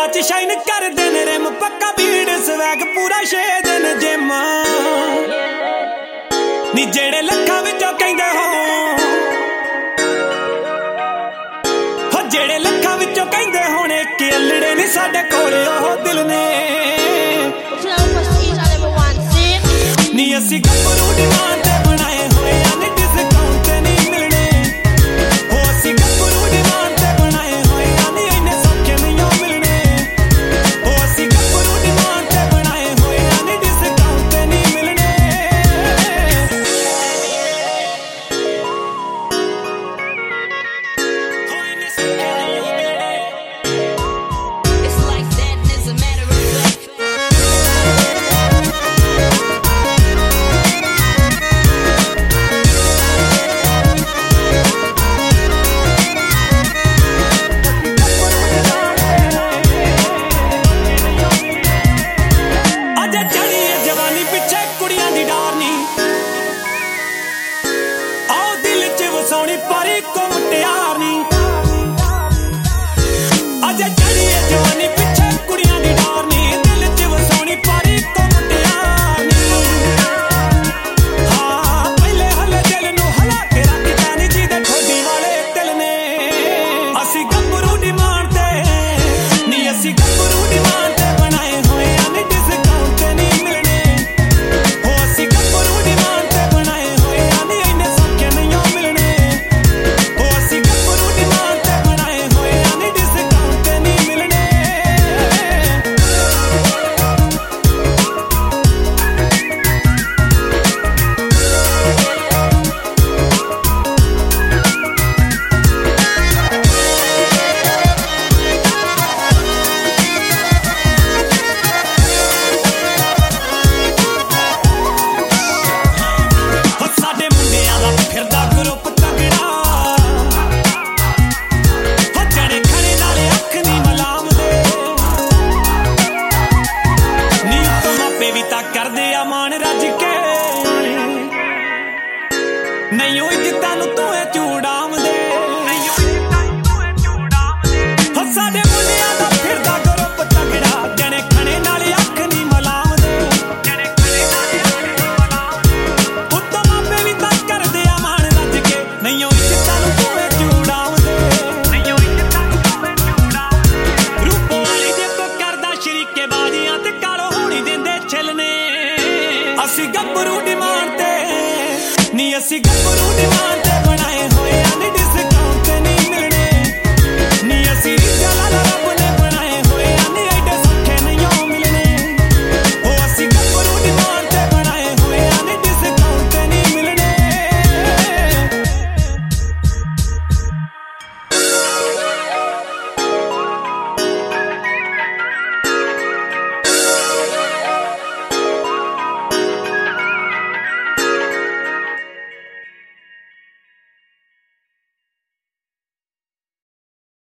च शाइन कर दिन रिम पक्का भीड़ स्वैग पूरा 6 दिन जिम नी जेड़े लखां विचों कहंदे हो जेड़े लखां विचों कहंदे होणे कि अल्लड़े नी साडे कोले ओह दिल ने नी असीं गभरू डिमांड ते बनाए होए नी डिस्काउंट ते नहीं मिलने हो असीं गभरू डिमांड ते बनाए होए नी इन्ने सौखे नहीं मिलने हो असीं गभरू डिमांड ते बनाए होए नी डिस्काउंट ते नहीं मिलने हो इन्ने सौखे नहीं मिलने It's like that and it's a matter of fact. अजे चढ़ी है जवानी पिछे कुड़ियां दी डार नी आओ दिल च वसाउणी पर इको मुटियार नी अजे चढ़ी है जवानी पिछे कुड़ियां दी डार नी दिल च वसाउणी पर इको मुटियार नी हाँ पहले हले दिल नू हला के रखदा नी जी दे ठोडी वाले दिल ने असी गभरू डिमांड ते नी असी गभरू डिमांड ते बनाए होए नी डिस्काउंट ते नहीं मिलने हो असी गभरू डिमांड ते बनाए होए नी इन्ने सौखे नहीं मिलने हो असी गभरू डिमांड ते बनाए होए नी डिस्काउंट ते नहीं मिलने ਹੋ ਸਾਡੇ ਮੁੰਡਿਆਂ ਦਾ ਫਿਰਦਾ ਗਰੁੱਪ ਤਗੜਾ ਹੋ ਜੜੇ ਖੜੇ ਨਾਲੇ ਅੱਖ ਨਹੀਂ ਮਲਾਮ ਦੇ ਨੀ ਉੱਤੋਂ ਮਾਪੇ ਵੀ ਤਾਂ ਕਰਦੇ ਆ ਮਾਣ ਰੱਜ ਕੇ ਨਹੀਂ ਉਹ ਇੱਜ਼ਤਾਂ ਨੂੰ ਤੂੰ ਐ ਚੂੜਾਉਂਦੇ ਹੋ ਸਾਡੇ ਮੁੰਡਿਆਂ ਦਾ ਫਿਰਦਾ ਗਰੁੱਪ ਤਗੜਾ ਜਣੇ ਖੜੇ ਨਾਲੇ ਅੱਖ ਨਹੀਂ ਮਲਾਉਂਦੇ ਉੱਤੋਂ ਮਾਪੇ ਵੀ ਤਾਂ ਕਰਦੇ ਆ ਮਾਣ ਰੱਜ ਕੇ ਨਹੀਂ ਉਹ ਇੱਜ਼ਤਾਂ ਨੂੰ ਤੂੰ ਐ ਚੂੜਾਉਂਦੇ ਰੂਪੋ ਵਾਲੀ ਜੇ ਕੋ ਕਰਦਾ ਸ਼ਰੀਕੇ ਬਾਜ਼ੀਆਂ ਤੇ ਕਾਲੋ ਹੋਣੀ ਦਿੰਦੇ ਛਿਲਨੇ ਅਸੀਂ ਗੱਭਰੂ ਡਿਮਾਂਡ ਤੇ ਨੀ ਅਸੀਂ ਗੱਭਰੂ ਡਿਮਾਂਡ